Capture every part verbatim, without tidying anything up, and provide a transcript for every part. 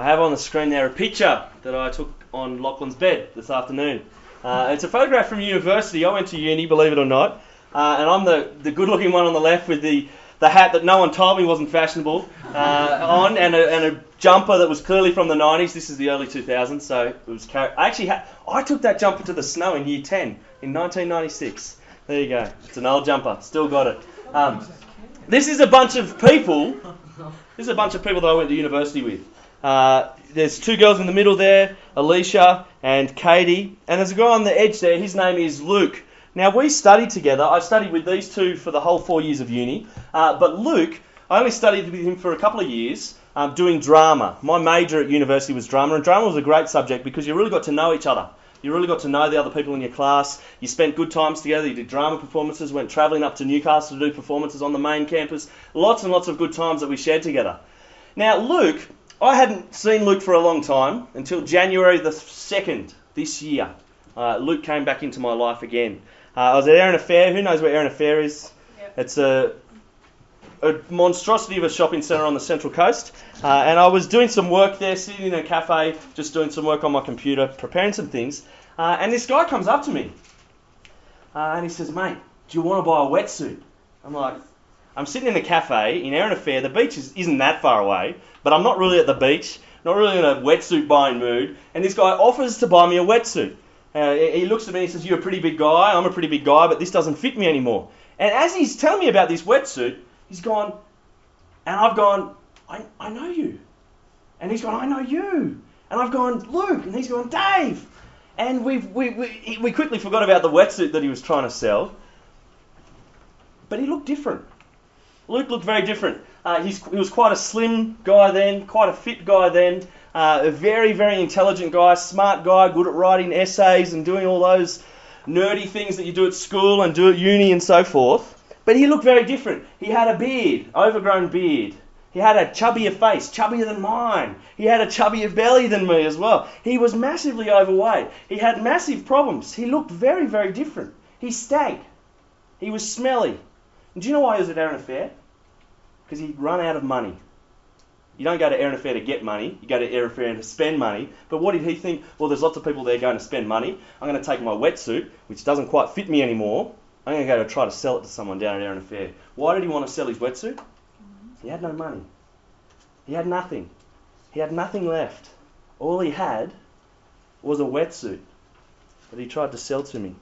have on the screen there a picture that I took on Lachlan's bed this afternoon. Uh, it's a photograph from university. I went to uni, believe it or not, uh, and I'm the, the good-looking one on the left with the, the hat that no one told me wasn't fashionable uh, on, and a, and a jumper that was clearly from the nineties. This is the early two thousands, so it was. Car- I actually had, I took that jumper to the snow in year ten in nineteen ninety-six. There you go. It's an old jumper. Still got it. Um, this is a bunch of people. This is a bunch of people that I went to university with. Uh, there's two girls in the middle there, Alicia and Katie, and there's a guy on the edge there. His name is Luke. Now, we studied together. I studied with these two for the whole four years of uni, uh, but Luke, I only studied with him for a couple of years um, doing drama. My major at university was drama, and drama was a great subject because you really got to know each other. You really got to know the other people in your class. You spent good times together. You did drama performances, went travelling up to Newcastle to do performances on the main campus. Lots and lots of good times that we shared together. Now, Luke, I hadn't seen Luke for a long time until January the second this year. Uh, Luke came back into my life again. Uh, I was at Erina Fair. Who knows where Erina Fair is? Yep. It's a, a monstrosity of a shopping centre on the Central Coast. Uh, and I was doing some work there, sitting in a cafe, just doing some work on my computer, preparing some things. Uh, and this guy comes up to me. Uh, and he says, "Mate, do you want to buy a wetsuit?" I'm like, I'm sitting in a cafe in Erina Fair. The beach is, isn't that far away, but I'm not really at the beach, not really in a wetsuit buying mood. And this guy offers to buy me a wetsuit. Uh, he looks at me and he says, "You're a pretty big guy, I'm a pretty big guy, but this doesn't fit me anymore." And as he's telling me about this wetsuit, he's gone, and I've gone, I, I know you. And he's gone, "I know you." And I've gone, "Luke." And he's gone, "Dave." And we've, we we we quickly forgot about the wetsuit that he was trying to sell. But he looked different. Luke looked very different. Uh, he's, he was quite a slim guy then, quite a fit guy then, uh, a very, very intelligent guy, smart guy, good at writing essays and doing all those nerdy things that you do at school and do at uni and so forth. But he looked very different. He had a beard, overgrown beard. He had a chubbier face, chubbier than mine. He had a chubbier belly than me as well. He was massively overweight. He had massive problems. He looked very, very different. He stank. He was smelly. And do you know why he was at Erina Fair? Because he'd run out of money. You don't go to Erina Fair to get money. You go to Erina Fair to spend money. But what did he think? Well, there's lots of people there going to spend money. I'm going to take my wetsuit, which doesn't quite fit me anymore. I'm going to go to try to sell it to someone down at Erina Fair. Why did he want to sell his wetsuit? He had no money. He had nothing. He had nothing left. All he had was a wetsuit that he tried to sell to me.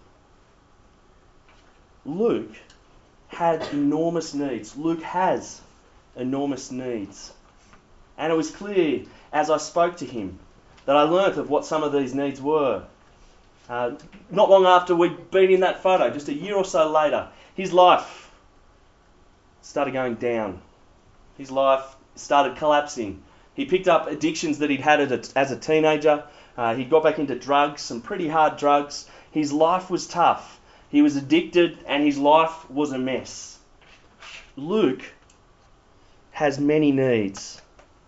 Luke had enormous needs. Luke has enormous needs. And it was clear as I spoke to him that I learnt of what some of these needs were. Uh, not long after we'd been in that photo, just a year or so later, his life started going down. His life started collapsing. He picked up addictions that he'd had as a teenager. Uh, he got back into drugs, some pretty hard drugs. His life was tough. He was addicted and his life was a mess. Luke has many needs.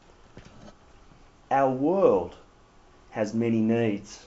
Our world has many needs.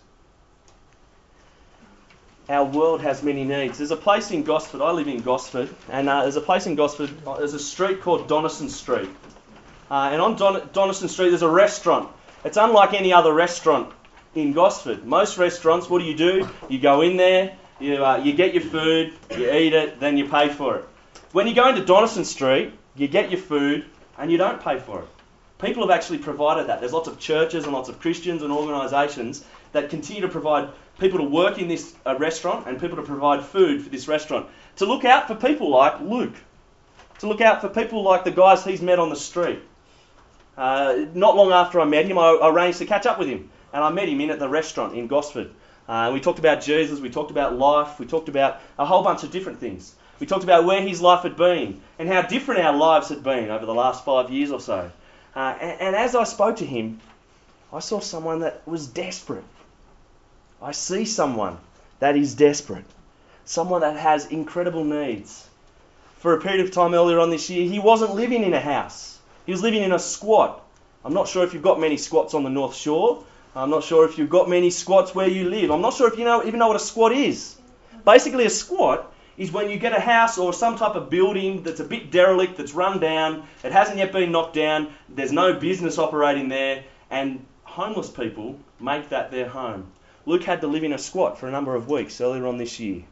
Our world has many needs. There's a place in Gosford, I live in Gosford, and uh, there's a place in Gosford, uh, there's a street called Donison Street. Uh, and on Don- Donison Street there's a restaurant. It's unlike any other restaurant in Gosford. Most restaurants, what do you do? You go in there, you, uh, you get your food, you eat it, then you pay for it. When you go into Donison Street, you get your food and you don't pay for it. People have actually provided that. There's lots of churches and lots of Christians and organisations that continue to provide people to work in this uh, restaurant and people to provide food for this restaurant. To look out for people like Luke. To look out for people like the guys he's met on the street. Uh, not long after I met him, I, I arranged to catch up with him. And I met him in at the restaurant in Gosford. Uh, we talked about Jesus, we talked about life, we talked about a whole bunch of different things. We talked about where his life had been and how different our lives had been over the last five years or so. Uh, and, and as I spoke to him, I saw someone that was desperate. I see someone that is desperate. Someone that has incredible needs. For a period of time earlier on this year, he wasn't living in a house. He was living in a squat. I'm not sure if you've got many squats on the North Shore. I'm not sure if you've got many squats where you live. I'm not sure if you know even know what a squat is. Basically, a squat is when you get a house or some type of building that's a bit derelict, that's run down, it hasn't yet been knocked down, there's no business operating there, And homeless people make that their home. Luke had to live in a squat for a number of weeks earlier on this year.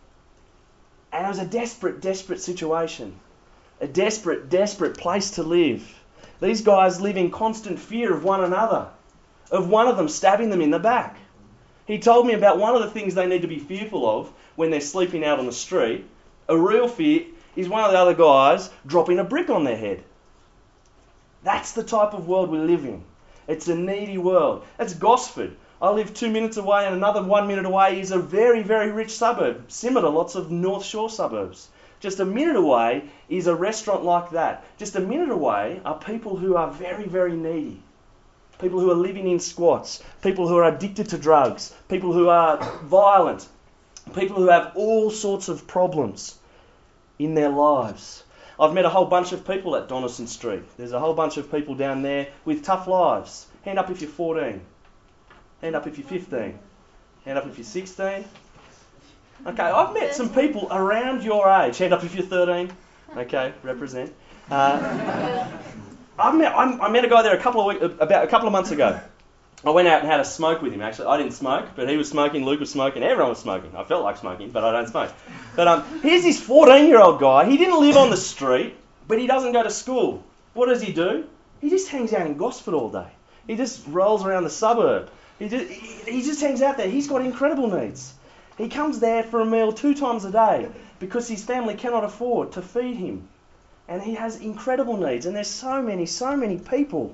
And it was a desperate, desperate situation. A desperate, desperate place to live. These guys live in constant fear of one another, of one of them stabbing them in the back. He told me about one of the things they need to be fearful of when they're sleeping out on the street. A real fear is one of the other guys dropping a brick on their head. That's the type of world we live in. It's a needy world. That's Gosford. I live two minutes away, and another one minute away is a very, very rich suburb, similar to lots of North Shore suburbs. Just a minute away is a restaurant like that. Just a minute away are people who are very, very needy. People who are living in squats. People who are addicted to drugs. People who are violent. People who have all sorts of problems in their lives. I've met a whole bunch of people at Donaldson Street. There's a whole bunch of people down there with tough lives. Hand up if you're fourteen. Hand up if you're fifteen. Hand up if you're sixteen. Okay, I've met some people around your age. Hand up if you're thirteen. Okay, represent. Uh, I've met, I, I met a guy there a couple of weeks, about a couple of months ago. I went out and had a smoke with him, actually. I didn't smoke, but he was smoking, Luke was smoking, everyone was smoking. I felt like smoking, but I don't smoke. But um, here's this fourteen-year-old guy. He didn't live on the street, but he doesn't go to school. What does he do? He just hangs out in Gosford all day. He just rolls around the suburb. He just, he, he just hangs out there. He's got incredible needs. He comes there for a meal two times a day because his family cannot afford to feed him. And he has incredible needs. And there's so many, so many people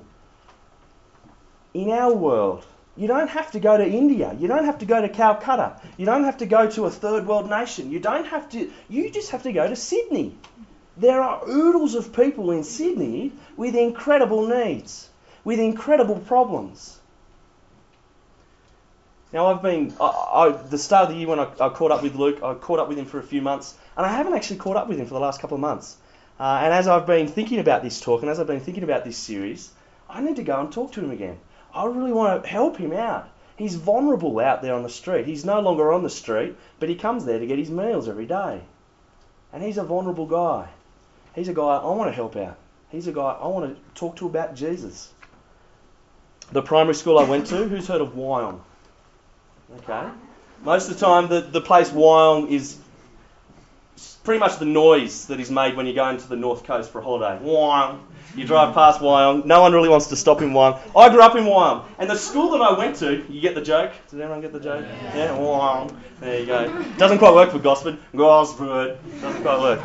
in our world. You don't have to go to India. You don't have to go to Calcutta. You don't have to go to a third world nation. You don't have to, you just have to go to Sydney. There are oodles of people in Sydney with incredible needs, with incredible problems. Now I've been, I, I, the start of the year when I, I caught up with Luke, I caught up with him for a few months, and I haven't actually caught up with him for the last couple of months. Uh, and as I've been thinking about this talk, and as I've been thinking about this series, I need to go and talk to him again. I really want to help him out. He's vulnerable out there on the street. He's no longer on the street, but he comes there to get his meals every day. And he's a vulnerable guy. He's a guy I want to help out. He's a guy I want to talk to about Jesus. The primary school I went to, who's heard of Wyong? Okay. Most of the time, the, the place Wyong is pretty much the noise that is made when you go into the North Coast for a holiday. Wyong. You drive past Wyong. No one really wants to stop in Wyong. I grew up in Wyong. And the school that I went to, you get the joke? Does everyone get the joke? Yeah, yeah? Wyong. There you go. Doesn't quite work for Gosford. Gosford. Doesn't quite work.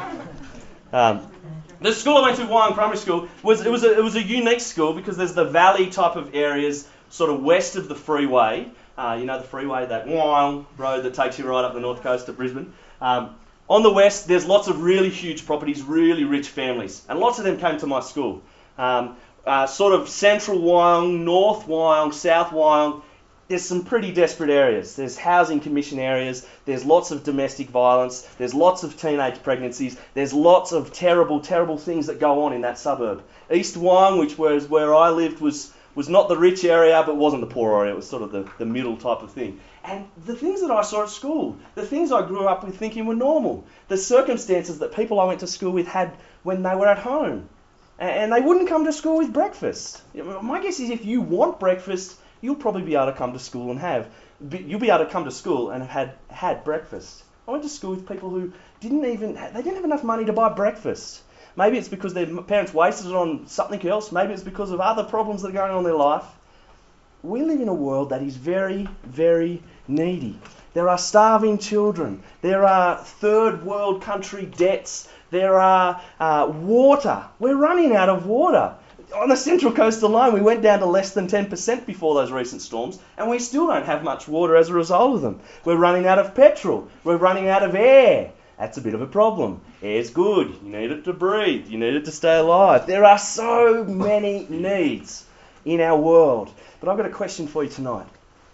Um, the school I went to, Wyong Primary School, was it was a, it was a unique school because there's the valley type of areas sort of west of the freeway. Uh, you know the freeway, that Wyong road that takes you right up the north coast of Brisbane. Um, on the west, there's lots of really huge properties, really rich families, and lots of them came to my school. Um, uh, sort of central Wyong, north Wyong, south Wyong, there's some pretty desperate areas. There's housing commission areas, there's lots of domestic violence, there's lots of teenage pregnancies, there's lots of terrible, terrible things that go on in that suburb. East Wyong, which was where I lived, was was not the rich area, but wasn't the poor area. It was sort of the, the middle type of thing. And the things that I saw at school, the things I grew up with thinking were normal, the circumstances that people I went to school with had when they were at home. And they wouldn't come to school with breakfast. My guess is if you want breakfast, you'll probably be able to come to school and have, you'll be able to come to school and have had, had breakfast. I went to school with people who didn't even, they didn't have enough money to buy breakfast. Maybe it's because their parents wasted it on something else. Maybe it's because of other problems that are going on in their life. We live in a world that is very, very needy. There are starving children. There are third world country debts. There are uh, water. We're running out of water. On the Central Coast alone, we went down to less than ten percent before those recent storms, and we still don't have much water as a result of them. We're running out of petrol. We're running out of air. That's a bit of a problem. Air's good. You need it to breathe. You need it to stay alive. There are so many needs in our world. But I've got a question for you tonight.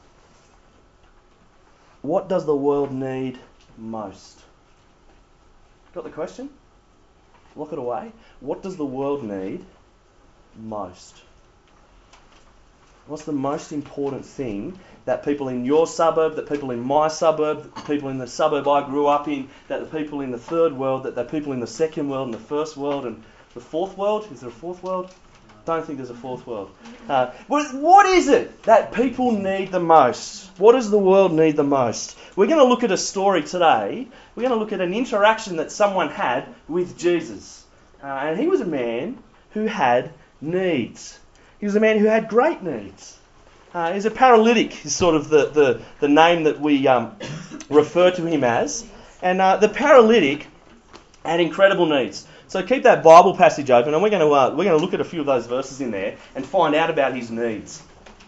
What does the world need most? Got the question? Lock it away. What does the world need most? What's the most important thing that people in your suburb, that people in my suburb, that the people in the suburb I grew up in, that the people in the third world, that the people in the second world and the first world and the fourth world? Is there a fourth world? don't think there's a fourth world. Uh, what, what is it that people need the most? What does the world need the most? We're going to look at a story today. We're going to look at an interaction that someone had with Jesus. Uh, and he was a man who had needs. He was a man who had great needs. Uh, he's a paralytic, is sort of the, the, the name that we um, refer to him as. And uh, the paralytic had incredible needs. So keep that Bible passage open, and we're going to uh, we're going to look at a few of those verses in there and find out about his needs.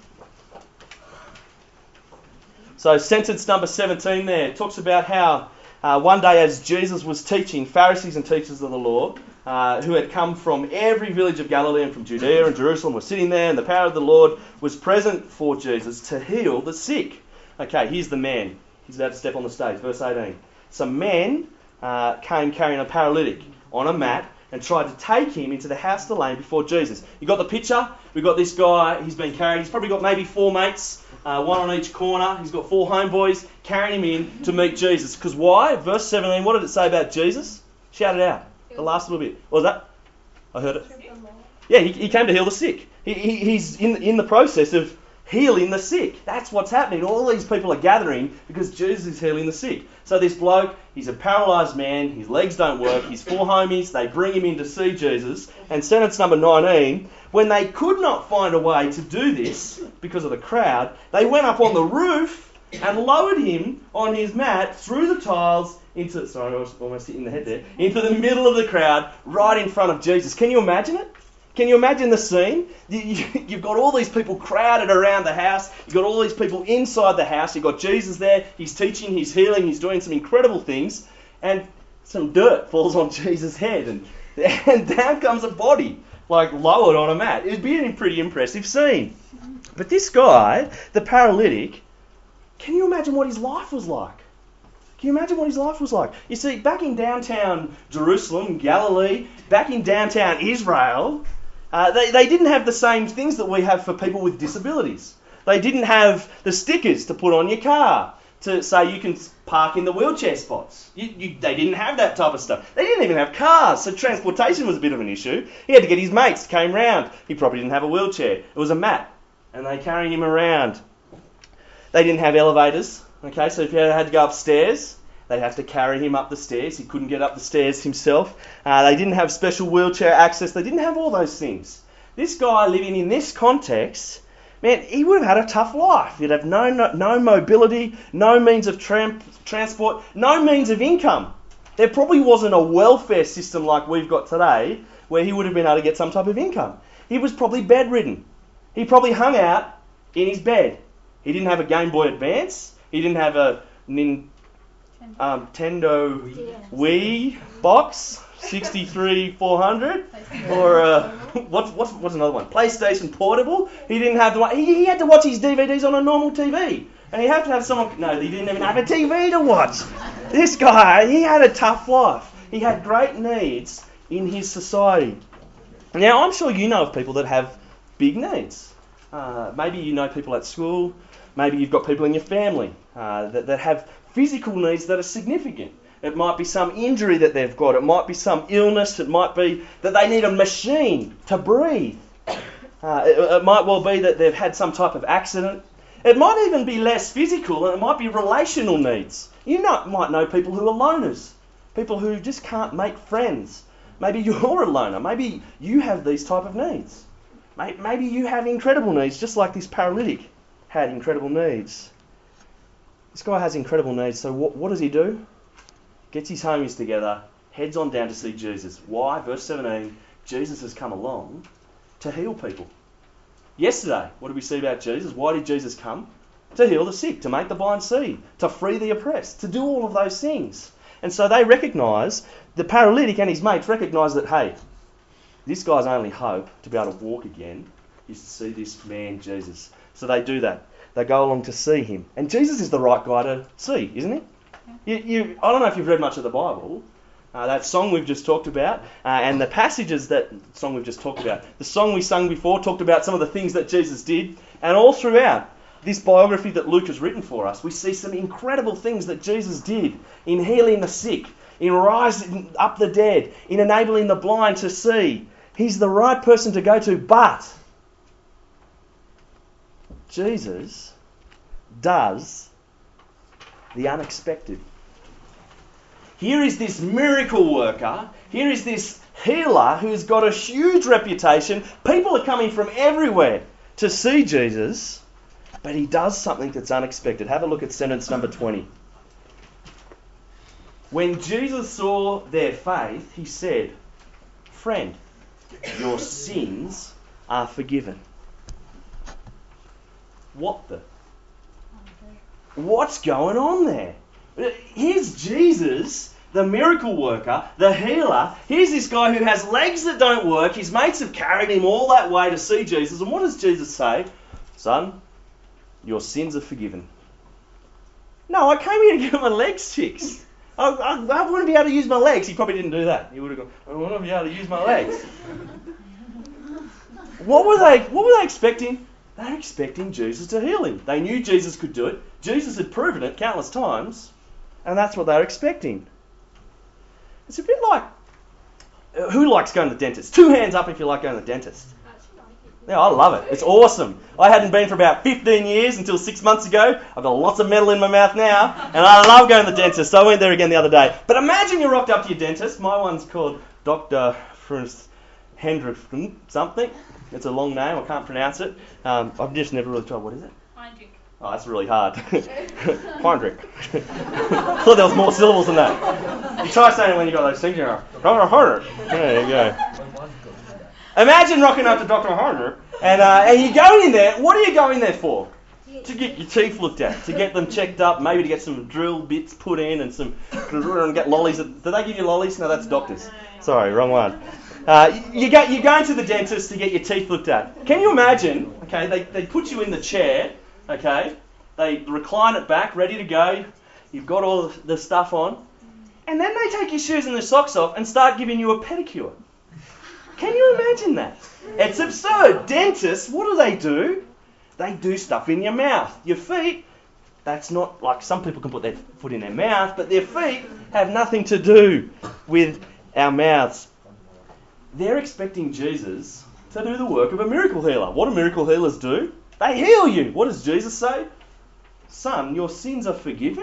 So sentence number seventeen there talks about how uh, one day as Jesus was teaching, Pharisees and teachers of the law, uh, who had come from every village of Galilee and from Judea and Jerusalem, were sitting there, and the power of the Lord was present for Jesus to heal the sick. Okay, here's the man. He's about to step on the stage. Verse eighteen. Some men uh, came carrying a paralytic on a mat and tried to take him into the house of the lame before Jesus. You got the picture? We've got this guy, he's been carried, he's probably got maybe four mates, uh, one on each corner. He's got four homeboys carrying him in to meet Jesus. Because why? Verse seventeen, what did it say about Jesus? Shout it out. The last little bit. What was that? I heard it. Yeah, he, he came to heal the sick. He, he, he's in, in the process of healing the sick. That's what's happening. All these people are gathering because Jesus is healing the sick. So this bloke, he's a paralysed man, his legs don't work, his four homies, they bring him in to see Jesus. And sentence number nineteen, when they could not find a way to do this because of the crowd, they went up on the roof and lowered him on his mat through the tiles into, sorry, I was almost hitting the head there, into the middle of the crowd, right in front of Jesus. Can you imagine it? Can you imagine the scene? You've got all these people crowded around the house. You've got all these people inside the house. You've got Jesus there. He's teaching, he's healing, he's doing some incredible things. And some dirt falls on Jesus' head. And, and down comes a body, like lowered on a mat. It'd be a pretty impressive scene. But this guy, the paralytic, can you imagine what his life was like? Can you imagine what his life was like? You see, back in downtown Jerusalem, Galilee, back in downtown Israel, Uh, they, they didn't have the same things that we have for people with disabilities. They didn't have the stickers to put on your car to say you can park in the wheelchair spots. You, you, they didn't have that type of stuff. They didn't even have cars, so transportation was a bit of an issue. He had to get his mates, came round. He probably didn't have a wheelchair. It was a mat, and they carried him around. They didn't have elevators, okay, so if you had to go upstairs, they'd have to carry him up the stairs. He couldn't get up the stairs himself. Uh, they didn't have special wheelchair access. They didn't have all those things. This guy living in this context, man, he would have had a tough life. He'd have no no, no mobility, no means of tram, transport, no means of income. There probably wasn't a welfare system like we've got today where he would have been able to get some type of income. He was probably bedridden. He probably hung out in his bed. He didn't have a Game Boy Advance. He didn't have a Nintendo Um, Nintendo Wii box, sixty-three four hundred, or uh, what's what's what's another one? PlayStation Portable. He didn't have the one. He, he had to watch his D V Ds on a normal T V, and he had to have someone. No, he didn't even have a T V to watch. This guy, he had a tough life. He had great needs in his society. Now, I'm sure you know of people that have big needs. Uh, maybe you know people at school. Maybe you've got people in your family uh, that that have physical needs that are significant. It might be some injury that they've got. It might be some illness. It might be that they need a machine to breathe. Uh, it, it might well be that they've had some type of accident. It might even be less physical, and it might be relational needs. You know, might know people who are loners, people who just can't make friends. Maybe you're a loner. Maybe you have these type of needs. Maybe you have incredible needs, just like this paralytic had incredible needs. This guy has incredible needs, so what, what does he do? Gets his homies together, heads on down to see Jesus. Why? Verse seventeen, Jesus has come along to heal people. Yesterday, what did we see about Jesus? Why did Jesus come? To heal the sick, to make the blind see, to free the oppressed, to do all of those things. And so they recognise, the paralytic and his mates recognise that, hey, this guy's only hope to be able to walk again is to see this man, Jesus. So they do that. They go along to see him. And Jesus is the right guy to see, isn't he? You, you, I don't know if you've read much of the Bible. Uh, that song we've just talked about, uh, and the passages that song we've just talked about. The song we sung before talked about some of the things that Jesus did. And all throughout this biography that Luke has written for us, we see some incredible things that Jesus did in healing the sick, in rising up the dead, in enabling the blind to see. He's the right person to go to, but Jesus does the unexpected. Here is this miracle worker. Here is this healer who's got a huge reputation. People are coming from everywhere to see Jesus, but he does something that's unexpected. Have a look at sentence number twenty. When Jesus saw their faith, he said, "Friend, your sins are forgiven." What the? What's going on there? Here's Jesus, the miracle worker, the healer. Here's this guy who has legs that don't work. His mates have carried him all that way to see Jesus. And what does Jesus say? "Son, your sins are forgiven." No, I came here to get my legs fixed. I, I, I want to be able to use my legs. He probably didn't do that. He would have gone, "I want to be able to use my legs." What were they, what were they expecting? They were expecting Jesus to heal him. They knew Jesus could do it. Jesus had proven it countless times. And that's what they were expecting. It's a bit like, uh, who likes going to the dentist? Two hands up if you like going to the dentist. Yeah, I love it. It's awesome. I hadn't been for about fifteen years until six months ago. I've got lots of metal in my mouth now. And I love going to the dentist. So I went there again the other day. But imagine you rocked up to your dentist. My one's called Doctor Hendrik something. It's a long name. I can't pronounce it. Um, I've just never really tried. What is it? Heinrich. Oh, that's really hard. Heinrich. I thought there was more syllables than that. You try saying it when you got those things. You're Doctor Heinrich. There you go. Imagine rocking up to Doctor Heinrich and, uh, and you go in there. What are you going there for? To get your teeth looked at, to get them checked up, maybe to get some drill bits put in and some and get lollies. Do they give you lollies? No, that's doctors. Sorry, wrong one. Uh, you go, you're going to the dentist to get your teeth looked at. Can you imagine? Okay, they, they put you in the chair. Okay, they recline it back, ready to go. You've got all the stuff on, and then they take your shoes and their socks off and start giving you a pedicure. Can you imagine that? It's absurd. Dentists, what do they do? They do stuff in your mouth. Your feet, that's not like some people can put their foot in their mouth, but their feet have nothing to do with our mouths. They're expecting Jesus to do the work of a miracle healer. What do miracle healers do? They heal you. What does Jesus say? "Son, your sins are forgiven."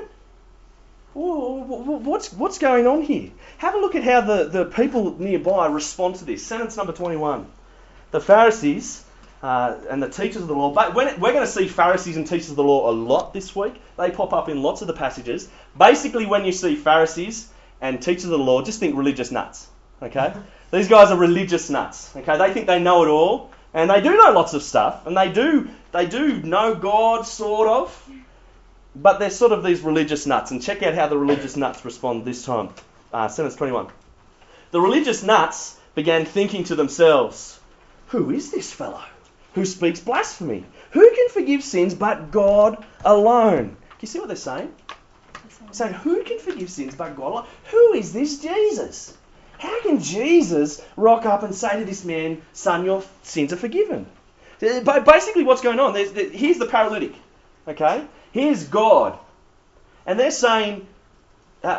What's, what's going on here? Have a look at how the, the people nearby respond to this. Sentence number twenty-one. The Pharisees uh, and the teachers of the law. But when it, we're going to see Pharisees and teachers of the law a lot this week. They pop up in lots of the passages. Basically, when you see Pharisees and teachers of the law, just think religious nuts. Okay? These guys are religious nuts. Okay? They think they know it all. And they do know lots of stuff. And they do, they do know God, sort of. But they're sort of these religious nuts. And check out how the religious nuts respond this time. Uh, sentence twenty-one. The religious nuts began thinking to themselves, "Who is this fellow who speaks blasphemy? Who can forgive sins but God alone?" Can you see what they're saying? They're saying, who can forgive sins but God alone? Who is this Jesus? How can Jesus rock up and say to this man, "Son, your sins are forgiven"? But basically what's going on, there's, there, here's the paralytic. Okay? Here's God. And they're saying, uh,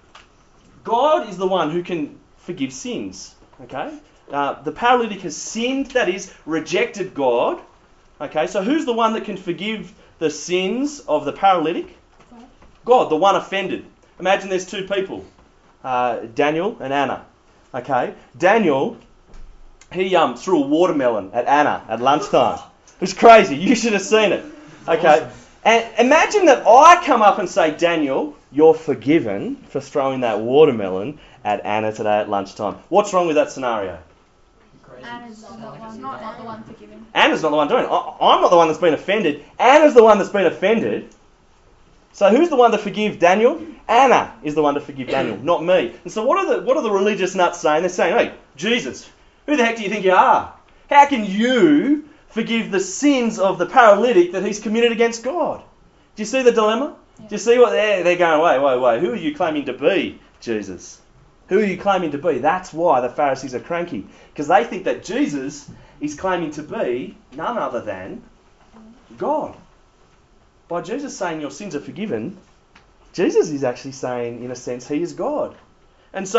God is the one who can forgive sins. Okay? Uh, the paralytic has sinned, that is, rejected God. Okay, so who's the one that can forgive the sins of the paralytic? God, God the one offended. Imagine there's two people, uh, Daniel and Anna. Okay, Daniel, he um threw a watermelon at Anna at lunchtime. It was crazy. You should have seen it. Okay, and imagine that I come up and say, "Daniel, you're forgiven for throwing that watermelon at Anna today at lunchtime." What's wrong with that scenario? Anna's not, one, not, not the one forgiving. Anna's not the one doing it. I, I'm not the one that's been offended. Anna's the one that's been offended. So who's the one to forgive Daniel? Anna is the one to forgive Daniel, not me. And so what are the what are the religious nuts saying? They're saying, "Hey, Jesus, who the heck do you think you are? How can you forgive the sins of the paralytic that he's committed against God?" Do you see the dilemma? Yeah. Do you see what they're, they're going, wait, wait, wait, who are you claiming to be, Jesus? Who are you claiming to be? That's why the Pharisees are cranky. Because they think that Jesus is claiming to be none other than God. By Jesus saying your sins are forgiven, Jesus is actually saying, in a sense, he is God. And so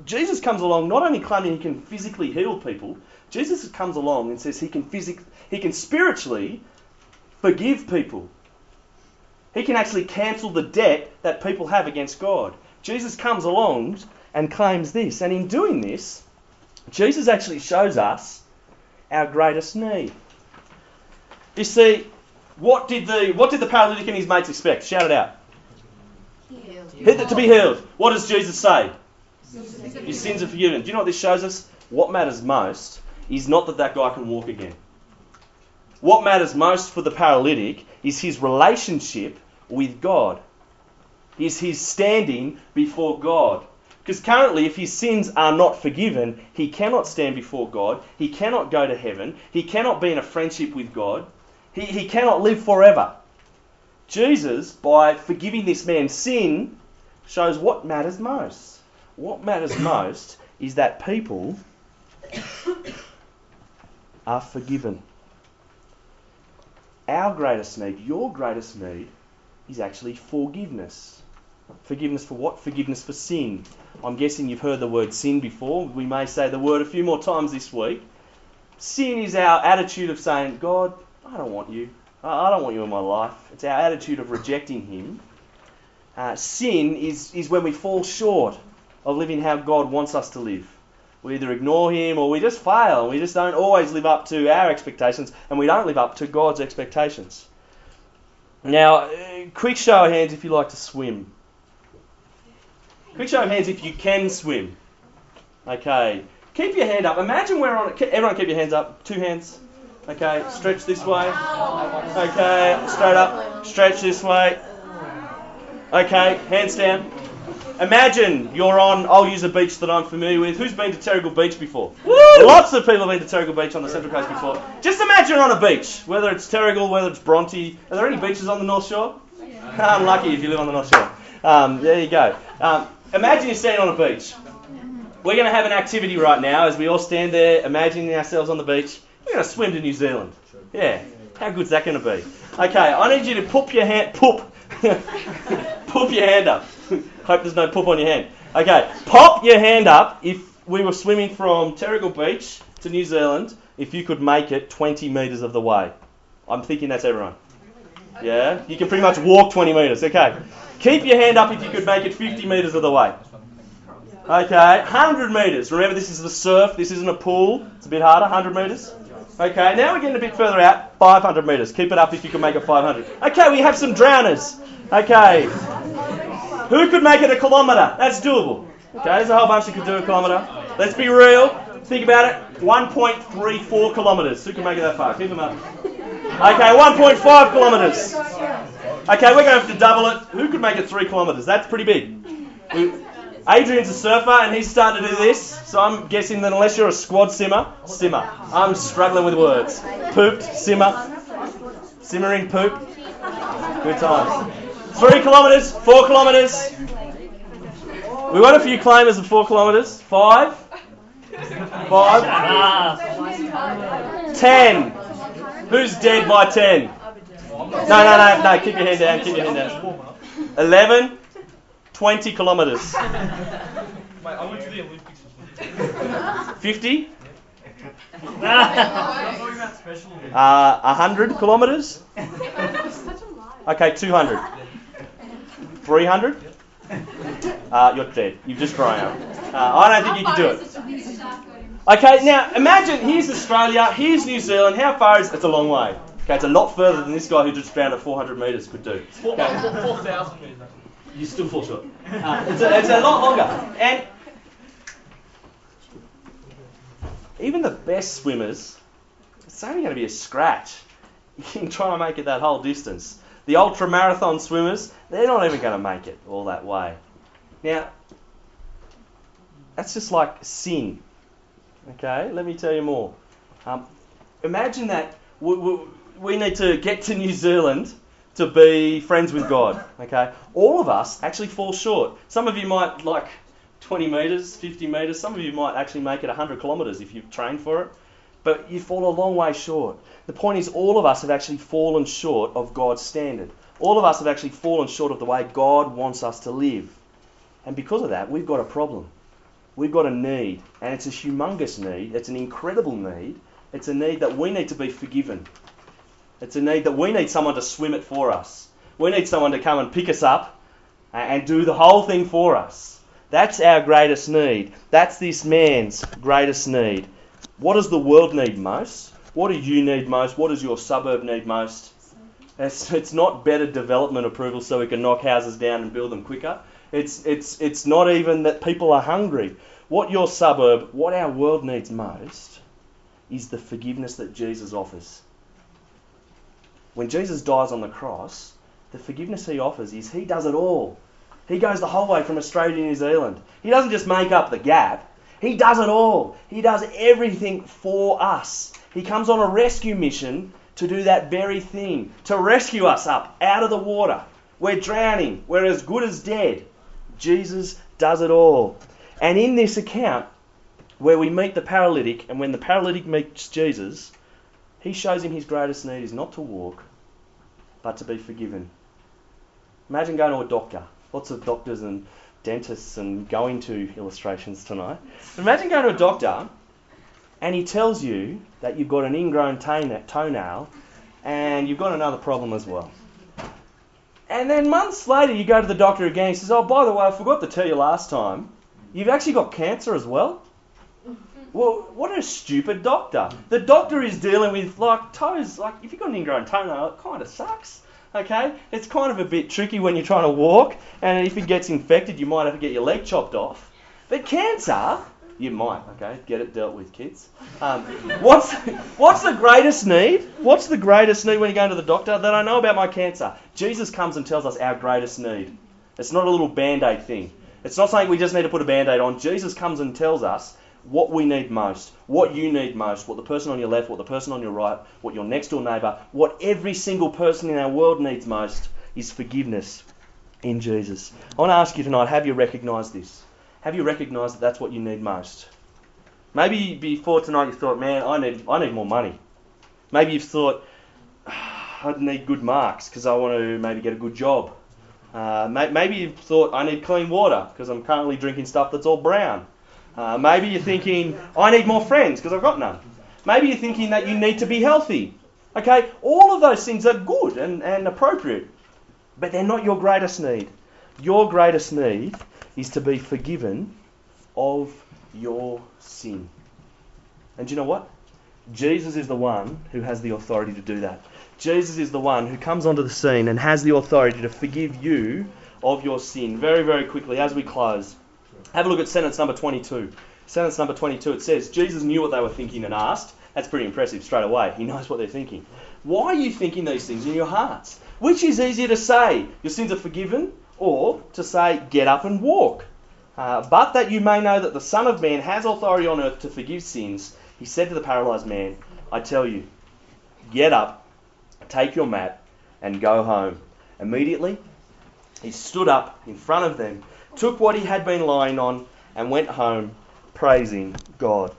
Jesus comes along not only claiming he can physically heal people, Jesus comes along and says he can physic- he can spiritually forgive people. He can actually cancel the debt that people have against God. Jesus comes along and claims this. And in doing this, Jesus actually shows us our greatest need. You see, what did the what did the paralytic and his mates expect? Shout it out. Healed. To be healed. What does Jesus say? Your sins are forgiven. Do you know what this shows us? What matters most is not that that guy can walk again. What matters most for the paralytic is his relationship with God. Is his standing before God. Because currently, if his sins are not forgiven, he cannot stand before God. He cannot go to heaven. He cannot be in a friendship with God. He, he cannot live forever. Jesus, by forgiving this man's sin, shows what matters most. What matters most is that people are forgiven. Our greatest need, your greatest need, is actually forgiveness. Forgiveness for what? Forgiveness for sin. I'm guessing you've heard the word sin before. We may say the word a few more times this week. Sin is our attitude of saying, God, I don't want you. I don't want you in my life. It's our attitude of rejecting him. Uh, sin is, is when we fall short of living how God wants us to live. We either ignore him or we just fail. We just don't always live up to our expectations, and we don't live up to God's expectations. Now, uh, quick show of hands if you like to swim. Quick show of hands if you can swim. Okay. Keep your hand up. Imagine we're on... Everyone keep your hands up. Two hands. Okay. Stretch this way. Okay. Straight up. Stretch this way. Okay. Hands down. Imagine you're on... I'll use a beach that I'm familiar with. Who's been to Terrigal Beach before? Woo! Lots of people have been to Terrigal Beach on the Central Coast before. Just imagine you're on a beach. Whether it's Terrigal, whether it's Bronte. Are there any beaches on the North Shore? Yeah. Unlucky if you live on the North Shore. Um, there you go. Um, imagine you're standing on a beach. We're going to have an activity right now as we all stand there imagining ourselves on the beach. We're going to swim to New Zealand. Yeah. How good's that going to be? Okay, I need you to poop your hand... Poop. Poop your hand up. Hope there's no poop on your hand. Okay, pop your hand up if we were swimming from Terrigal Beach to New Zealand, if you could make it twenty metres of the way. I'm thinking that's everyone. Yeah? You can pretty much walk twenty metres. Okay. Keep your hand up if you could make it fifty metres of the way. Okay, one hundred metres. Remember, this is the surf. This isn't a pool. It's a bit harder. one hundred metres. Okay, now we're getting a bit further out. five hundred metres. Keep it up if you can make it five hundred. Okay, we have some drowners. Okay. Who could make it a kilometre? That's doable. Okay, there's a whole bunch that could do a kilometre. Let's be real. Think about it. one point three four kilometres. Who can make it that far? Keep them up. Okay, one point five kilometres. Okay, we're going to have to double it. Who could make it three kilometres? That's pretty big. We, Adrian's a surfer and he's starting to do this, so I'm guessing that unless you're a squad simmer, simmer. I'm struggling with words. Pooped, simmer, simmering poop. Good times. Three kilometres, four kilometres. We want a few claimers of four kilometres. Five. Five. Ten. Who's dead by ten? No, no, no, no, keep your hand down, keep your hand down. Eleven. Twenty kilometres. I went to the Olympics. Fifty? Uh, a hundred kilometres? Okay, two hundred. Three hundred? Uh, you're dead. You've just grown up. Uh, I don't think you can do it. Okay, now imagine, here's Australia, here's New Zealand. How far is it? It's a long way. Okay, it's a lot further than this guy who just drowned at four hundred metres could do. Okay. four thousand metres. You still fall short. Uh, it's, a, it's a lot longer. And even the best swimmers, it's only going to be a scratch. You can try and make it that whole distance. The ultra marathon swimmers, they're not even going to make it all that way. Now, that's just like sin. Okay, let me tell you more. Um, imagine that we, we, we need to get to New Zealand to be friends with God, okay? All of us actually fall short. Some of you might like twenty metres, fifty metres. Some of you might actually make it one hundred kilometres if you've trained for it. But you fall a long way short. The point is, all of us have actually fallen short of God's standard. All of us have actually fallen short of the way God wants us to live. And because of that, we've got a problem. we've got a need, and it's a humongous need. It's an incredible need. It's a need that we need to be forgiven. It's a need that we need someone to swim it for us. We need someone to come and pick us up and do the whole thing for us. That's our greatest need. That's this man's greatest need. What does the world need most? What do you need most? What does your suburb need most? It's, it's not better development approval so we can knock houses down and build them quicker. It's, it's, it's not even that people are hungry. What your suburb, what our world needs most is the forgiveness that Jesus offers. When Jesus dies on the cross, the forgiveness he offers is he does it all. He goes the whole way from Australia to New Zealand. He doesn't just make up the gap. He does it all. He does everything for us. He comes on a rescue mission to do that very thing, to rescue us up out of the water. We're drowning. We're as good as dead. Jesus does it all. And in this account, where we meet the paralytic, and when the paralytic meets Jesus, he shows him his greatest need is not to walk, but to be forgiven. Imagine going to a doctor. Lots of doctors and dentists and going to illustrations tonight. Imagine going to a doctor and he tells you that you've got an ingrown toenail and you've got another problem as well. And then months later you go to the doctor again and he says, oh, by the way, I forgot to tell you last time, you've actually got cancer as well. Well, what a stupid doctor. The doctor is dealing with, like, toes. Like, if you've got an ingrown toenail, it kind of sucks. Okay? It's kind of a bit tricky when you're trying to walk, and if it gets infected, you might have to get your leg chopped off. But cancer, you might, okay? Get it dealt with, kids. Um, what's, what's the greatest need? What's the greatest need when you go to the doctor? That I know about my cancer. Jesus comes and tells us our greatest need. It's not a little Band-Aid thing. It's not something we just need to put a Band-Aid on. Jesus comes and tells us what we need most, what you need most, what the person on your left, what the person on your right, what your next door neighbour, what every single person in our world needs most is forgiveness in Jesus. I want to ask you tonight, have you recognised this? Have you recognised that that's what you need most? Maybe before tonight you thought, man, I need I need more money. Maybe you've thought, I need good marks because I want to maybe get a good job. Uh, maybe you've thought, I need clean water because I'm currently drinking stuff that's all brown. Uh, maybe you're thinking, I need more friends because I've got none. Maybe you're thinking that you need to be healthy. Okay, all of those things are good and, and appropriate, but they're not your greatest need. Your greatest need is to be forgiven of your sin. And do you know what? Jesus is the one who has the authority to do that. Jesus is the one who comes onto the scene and has the authority to forgive you of your sin. Very, very quickly, as we close, have a look at sentence number twenty-two. Sentence number twenty-two, it says, Jesus knew what they were thinking and asked. That's pretty impressive straight away. He knows what they're thinking. Why are you thinking these things in your hearts? Which is easier to say, your sins are forgiven, or to say, get up and walk? Uh, but that you may know that the Son of Man has authority on earth to forgive sins, he said to the paralysed man, I tell you, get up, take your mat, and go home. Immediately, he stood up in front of them, took what he had been lying on, and went home, praising God.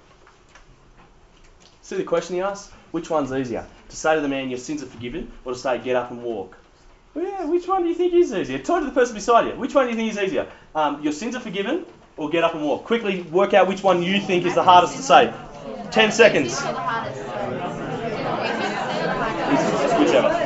See the question he asked? Which one's easier? To say to the man, your sins are forgiven, or to say, get up and walk? Well, yeah, which one do you think is easier? Talk to the person beside you. Which one do you think is easier? Um, your sins are forgiven, or get up and walk? Quickly work out which one you think is the hardest to say. Ten seconds. Whichever.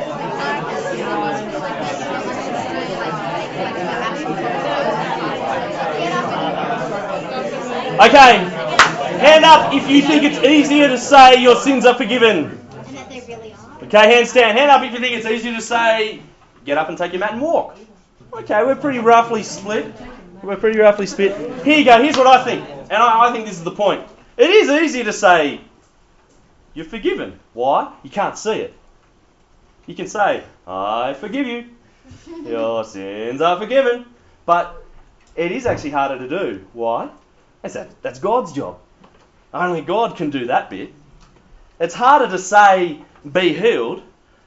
Okay, hand up if you think it's easier to say your sins are forgiven. Okay, hands down. Hand up if you think it's easier to say, get up and take your mat and walk. Okay, we're pretty roughly split. We're pretty roughly split. Here you go, here's what I think. And I, I think this is the point. It is easier to say, you're forgiven. Why? You can't see it. You can say, I forgive you. Your sins are forgiven. But it is actually harder to do. Why? That's, that, that's God's job. Only God can do that bit. It's harder to say, be healed,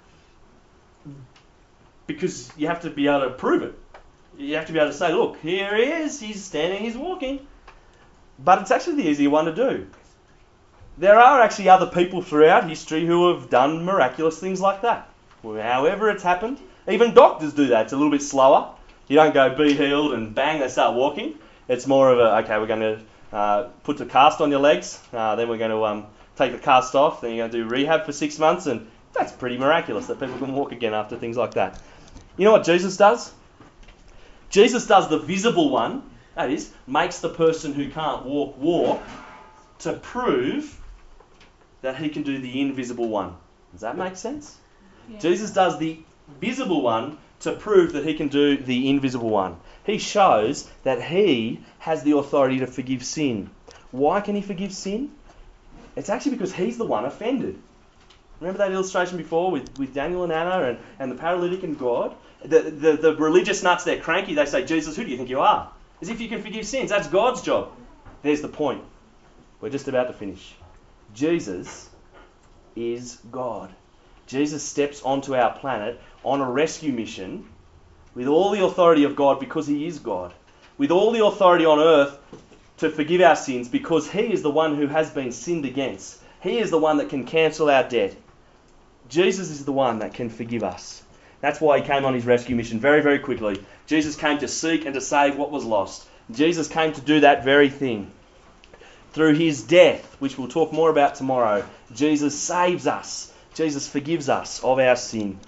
because you have to be able to prove it. You have to be able to say, look, here he is, he's standing, he's walking. But it's actually the easier one to do. There are actually other people throughout history who have done miraculous things like that. However it's happened. Even doctors do that. It's a little bit slower. You don't go, be healed, and bang, they start walking. It's more of a, okay, we're going to uh, put the cast on your legs. Uh, then we're going to um, take the cast off. Then you're going to do rehab for six months, and that's pretty miraculous that people can walk again after things like that. You know what Jesus does? Jesus does the visible one, that is, makes the person who can't walk walk to prove that he can do the invisible one. Does that make sense? Yeah. Jesus does the visible one to prove that he can do the invisible one. He shows that he has the authority to forgive sin. Why can he forgive sin? It's actually because he's the one offended. Remember that illustration before with, with Daniel and Anna and, and the paralytic and God? The, the, the religious nuts, they're cranky. They say, Jesus, who do you think you are? As if you can forgive sins. That's God's job. There's the point. We're just about to finish. Jesus is God. Jesus steps onto our planet on a rescue mission with all the authority of God because he is God. With all the authority on earth to forgive our sins because he is the one who has been sinned against. He is the one that can cancel our debt. Jesus is the one that can forgive us. That's why he came on his rescue mission very, very quickly. Jesus came to seek and to save what was lost. Jesus came to do that very thing. Through his death, which we'll talk more about tomorrow, Jesus saves us. Jesus forgives us of our sin.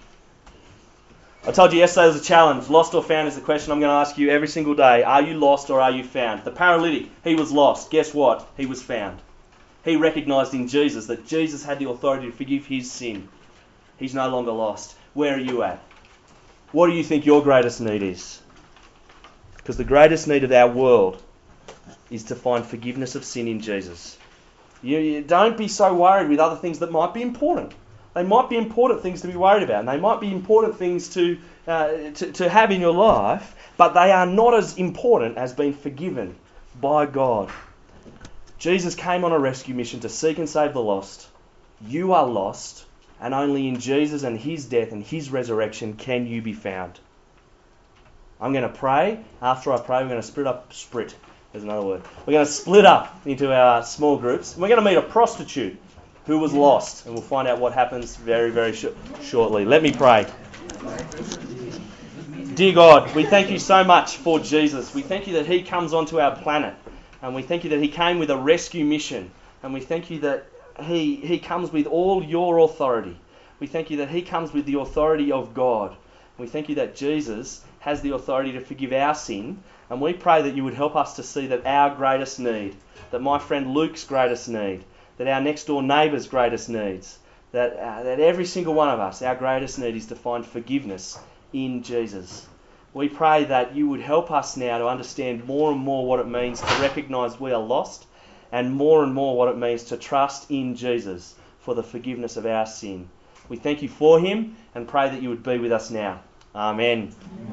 I told you yesterday there was a challenge. Lost or found is the question I'm going to ask you every single day. Are you lost or are you found? The paralytic, he was lost. Guess what? He was found. He recognised in Jesus that Jesus had the authority to forgive his sin. He's no longer lost. Where are you at? What do you think your greatest need is? Because the greatest need of our world is to find forgiveness of sin in Jesus. You, you don't be so worried with other things that might be important. They might be important things to be worried about, and they might be important things to, uh, to, to have in your life, but they are not as important as being forgiven by God. Jesus came on a rescue mission to seek and save the lost. You are lost, and only in Jesus and his death and his resurrection can you be found. I'm going to pray. After I pray, we're going to split up, split, there's another word. We're going to split up into our small groups. We're going to meet a prostitute who was lost, and we'll find out what happens very, very sh- shortly. Let me pray. Dear God, we thank you so much for Jesus. We thank you that he comes onto our planet, and we thank you that he came with a rescue mission, and we thank you that he, he comes with all your authority. We thank you that he comes with the authority of God. We thank you that Jesus has the authority to forgive our sin, and we pray that you would help us to see that our greatest need, that my friend Luke's greatest need, that our next door neighbour's greatest needs, that, uh, that every single one of us, our greatest need is to find forgiveness in Jesus. We pray that you would help us now to understand more and more what it means to recognise we are lost, and more and more what it means to trust in Jesus for the forgiveness of our sin. We thank you for him and pray that you would be with us now. Amen. Amen.